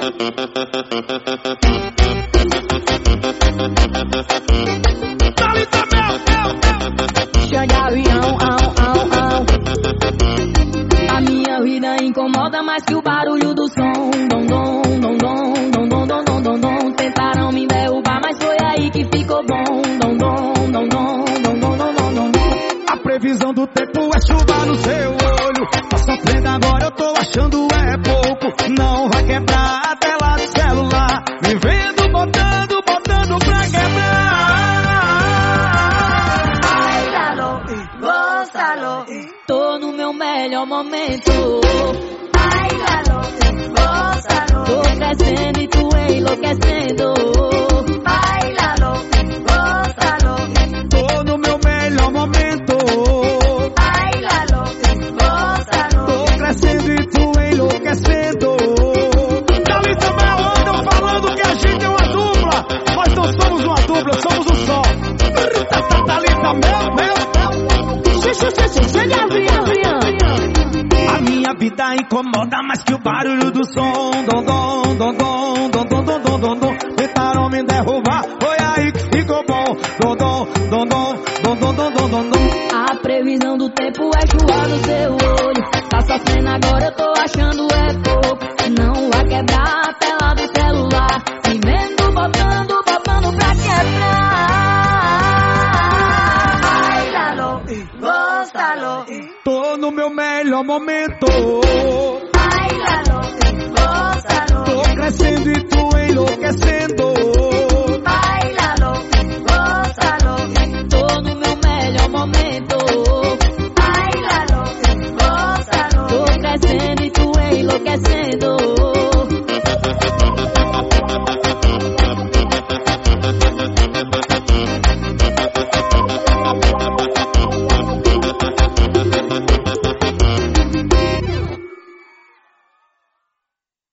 Chão de avião, a minha vida incomoda mais que o barulho do som. Dom, dom, dom, dom, dom, dom, dom, dom, dom, dom. Tentaram me derrubar, mas foi aí que ficou bom. Dom, dom, dom, dom, dom, dom, dom, dom, dom. A previsão do tempo é chuva no seu olho. Tá sofrendo agora, eu tô achando é pouco. Não vai quebrar a tela do celular. Me vendo botando pra quebrar. Bailalo, gózalo, tô no meu melhor momento. Bailalo, gózalo, tô crescendo e tu enlouquecendo. Bailalo, gózalo, Tô no meu melhor momento. bailalo, gózalo. Tô crescendo e tu enlouquecendo. Dali também andam falando que a gente é uma dupla. Nós não somos uma dupla, somos um só. Thalita, meu. A minha vida incomoda mais que o barulho do som. Dom, dom, dom, dom, dom, dom, dom, dom, dom, dom. Tentaram me derrubar, foi aí que ficou bom. Dom, dom, dom, dom, dom, dom, dom, dom, dom, dom. A previsão do tempo é chuva no seu olho. Tá sofrendo agora, eu tô achando é pouco. Não vai quebrar a tela do celular. Me vendo botando pra quebrar. Bailalo, gózalo, Tô no meu melhor momento. bailalo, gózalo, Tô crescendo e tu enlouquecendo. bailalo, gózalo, tô no meu melhor momento.